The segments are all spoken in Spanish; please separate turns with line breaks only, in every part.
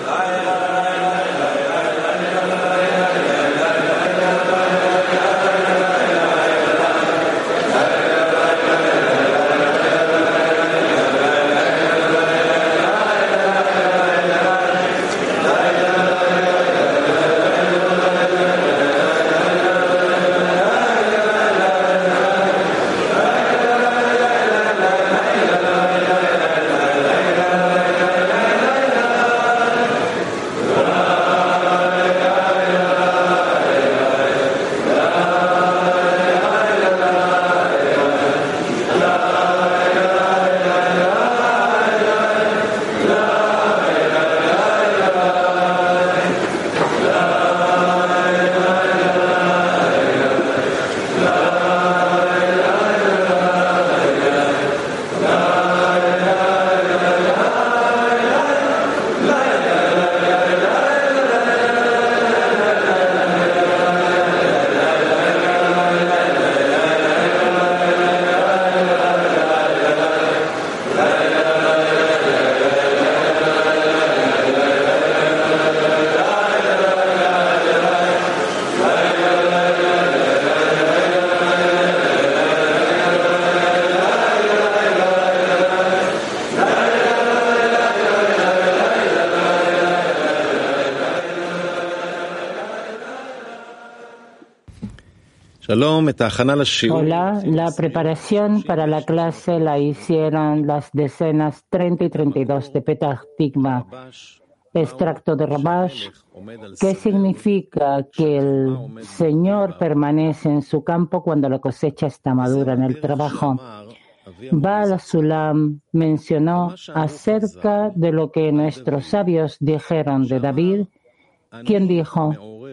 Hola, la preparación para la clase la hicieron las decenas 30 y 32 de Petah Tikva, extracto de Rabash, que significa que el Señor permanece en su campo cuando la cosecha está madura en el trabajo. Baal Sulam mencionó acerca de lo que nuestros sabios dijeron de David, quien dijo: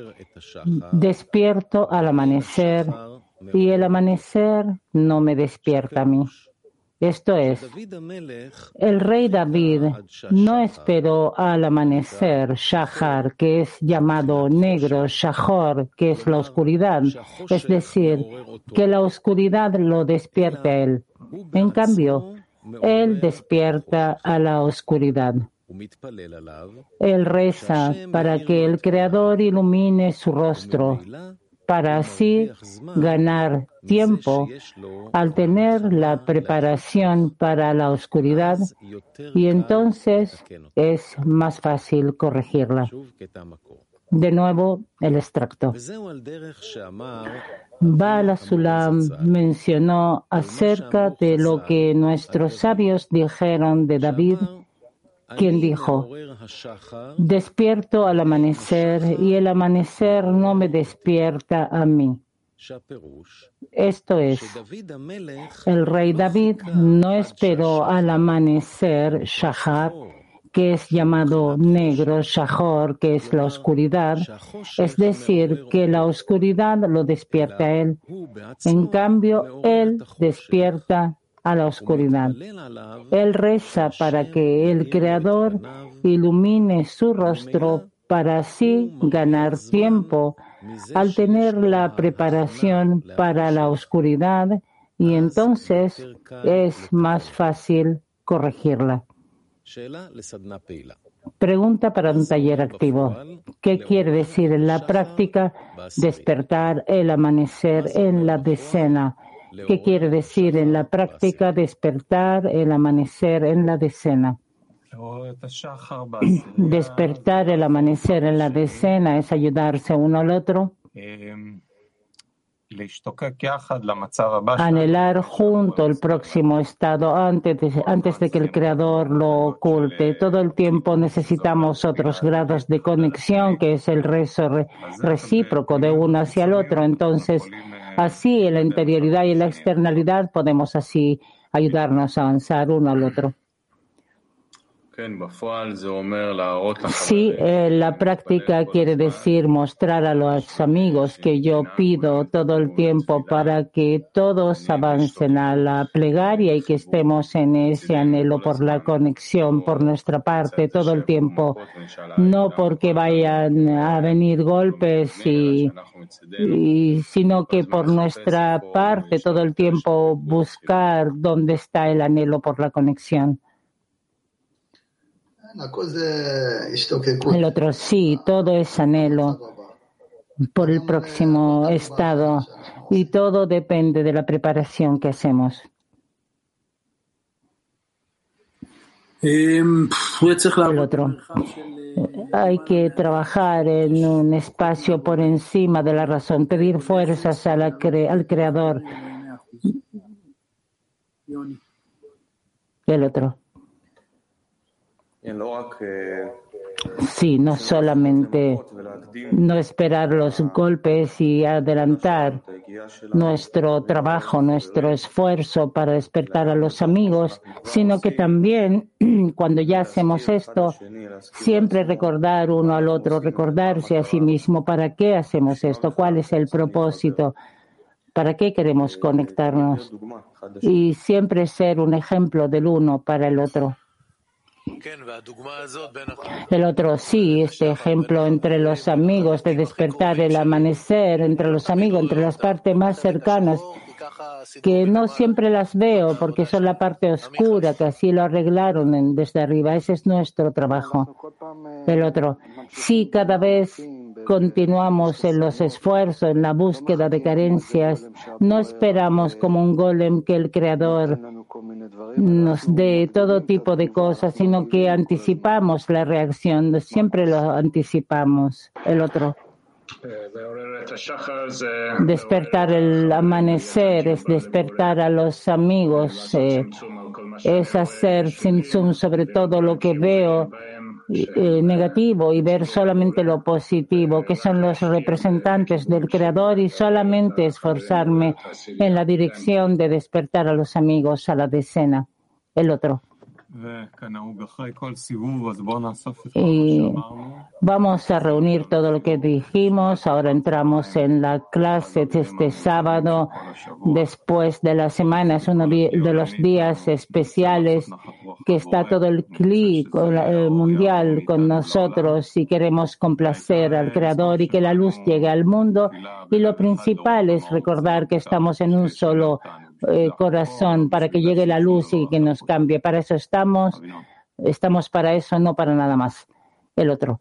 despierto al amanecer y el amanecer no me despierta a mí. Esto es, el rey David no esperó al amanecer, Shahar, que es llamado negro, Shahor, que es la oscuridad, es decir, que la oscuridad lo despierte a él. En cambio, él despierta a la oscuridad. Él reza para que el Creador ilumine su rostro, para así ganar tiempo al tener la preparación para la oscuridad, y entonces es más fácil corregirla. De nuevo, el extracto. Baal Sulam mencionó acerca de lo que nuestros sabios dijeron de David, quien dijo: despierto al amanecer y el amanecer no me despierta a mí. Esto es, el rey David no esperó al amanecer, Shahar, que es llamado negro, Shahor, que es la oscuridad, es decir, que la oscuridad lo despierta a él. En cambio, él despierta a la oscuridad. Él reza para que el Creador ilumine su rostro para así ganar tiempo al tener la preparación para la oscuridad, y entonces es más fácil corregirla. Pregunta para un taller activo. ¿Qué quiere decir en la práctica despertar el amanecer en la decena? ¿Qué quiere decir en la práctica despertar el amanecer en la decena? Despertar el amanecer en la decena es ayudarse uno al otro, anhelar junto el próximo estado antes de que el Creador lo oculte. Todo el tiempo necesitamos otros grados de conexión, que es el rezo recíproco de uno hacia el otro. Entonces, así en la interioridad y en la externalidad podemos así ayudarnos a avanzar uno al otro. Sí, la práctica quiere decir mostrar a los amigos que yo pido todo el tiempo para que todos avancen a la plegaria y que estemos en ese anhelo por la conexión por nuestra parte todo el tiempo, no porque vayan a venir golpes sino que por nuestra parte todo el tiempo buscar dónde está el anhelo por la conexión. El otro, sí, todo es anhelo por el próximo estado y todo depende de la preparación que hacemos. El otro, hay que trabajar en un espacio por encima de la razón, pedir fuerzas al Creador. El otro. Sí, no solamente no esperar los golpes y adelantar nuestro trabajo, nuestro esfuerzo para despertar a los amigos, sino que también cuando ya hacemos esto, siempre recordar uno al otro, recordarse a sí mismo para qué hacemos esto, cuál es el propósito, para qué queremos conectarnos y siempre ser un ejemplo del uno para el otro. El otro, sí, este ejemplo entre los amigos, de despertar el amanecer, entre los amigos, entre las partes más cercanas, que no siempre las veo porque son la parte oscura, que así lo arreglaron desde arriba. Ese es nuestro trabajo. El otro, sí, cada vez continuamos en los esfuerzos, en la búsqueda de carencias. No esperamos como un golem que el Creador nos dé todo tipo de cosas, sino que anticipamos la reacción. Siempre lo anticipamos. El otro. Despertar el amanecer es despertar a los amigos, es hacer tzimtzum sobre todo lo que veo negativo y ver solamente lo positivo, que son los representantes del Creador, y solamente esforzarme en la dirección de despertar a los amigos a la decena. El otro. Y vamos a reunir todo lo que dijimos. Ahora entramos en la clase de este sábado. Después de la semana es uno de los días especiales que está todo el CLI mundial con nosotros y queremos complacer al Creador y que la luz llegue al mundo. Y lo principal es recordar que estamos en un solo corazón para que llegue la luz y que nos cambie. Para eso estamos para eso, no para nada más. El otro.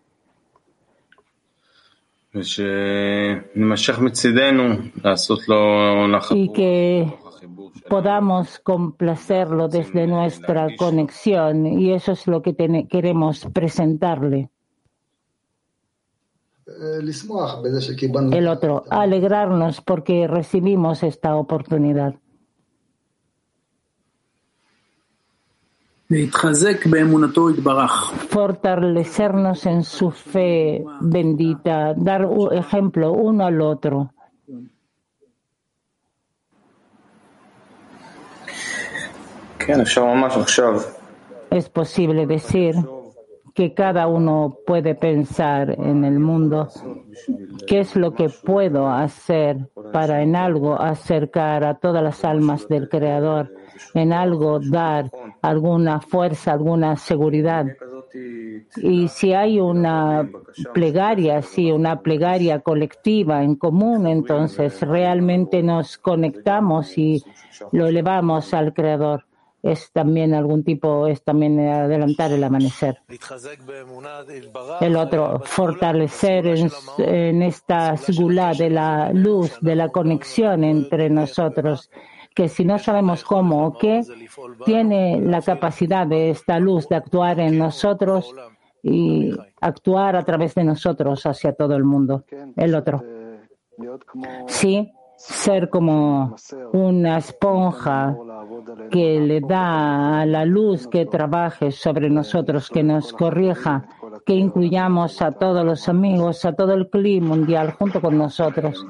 Y que podamos complacerlo desde nuestra conexión, y eso es lo que queremos presentarle. El otro, alegrarnos porque recibimos esta oportunidad. Fortalecernos en su fe bendita, dar un ejemplo uno al otro. Es posible decir que cada uno puede pensar en el mundo qué es lo que puedo hacer para en algo acercar a todas las almas del Creador, en algo dar alguna fuerza, alguna seguridad. Y si hay una plegaria, una plegaria colectiva en común, entonces realmente nos conectamos y lo elevamos al Creador. Es también adelantar el amanecer. El otro, fortalecer en esta segulá de la luz, de la conexión entre nosotros, que si no sabemos cómo o qué, tiene la capacidad de esta luz de actuar en nosotros y actuar a través de nosotros hacia todo el mundo. El otro. Sí, ser como una esponja que le da a la luz que trabaje sobre nosotros, que nos corrija, que incluyamos a todos los amigos, a todo el clima mundial junto con nosotros.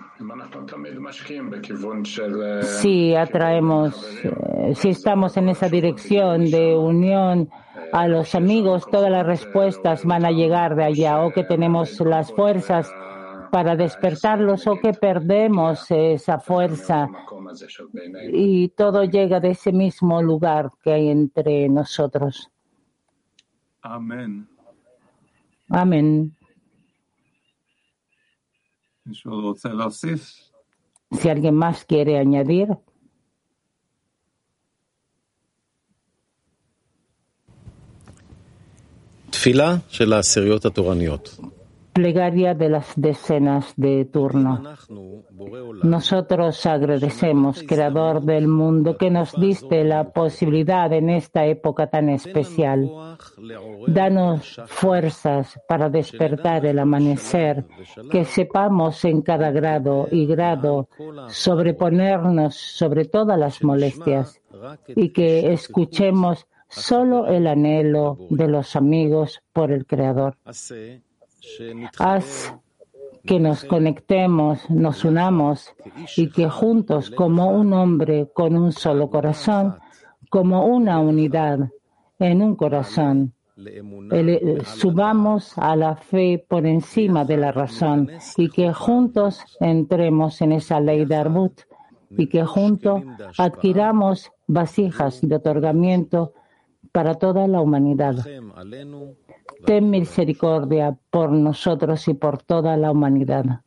Si atraemos, si estamos en esa dirección de unión a los amigos, todas las respuestas van a llegar de allá, o que tenemos las fuerzas para despertarlos o que perdemos esa fuerza, y todo llega de ese mismo lugar que hay entre nosotros.
Amén.
Amén. Si alguien más quiere añadir. Plegaria de las decenas de turno. Nosotros agradecemos, Creador del mundo, que nos diste la posibilidad en esta época tan especial. Danos fuerzas para despertar el amanecer, que sepamos en cada grado y grado sobreponernos sobre todas las molestias y que escuchemos solo el anhelo de los amigos por el Creador. Haz que nos conectemos, nos unamos y que juntos, como un hombre con un solo corazón, como una unidad en un corazón, subamos a la fe por encima de la razón y que juntos entremos en esa ley de Arbut y que juntos adquiramos vasijas de otorgamiento para toda la humanidad. Ten misericordia por nosotros y por toda la humanidad.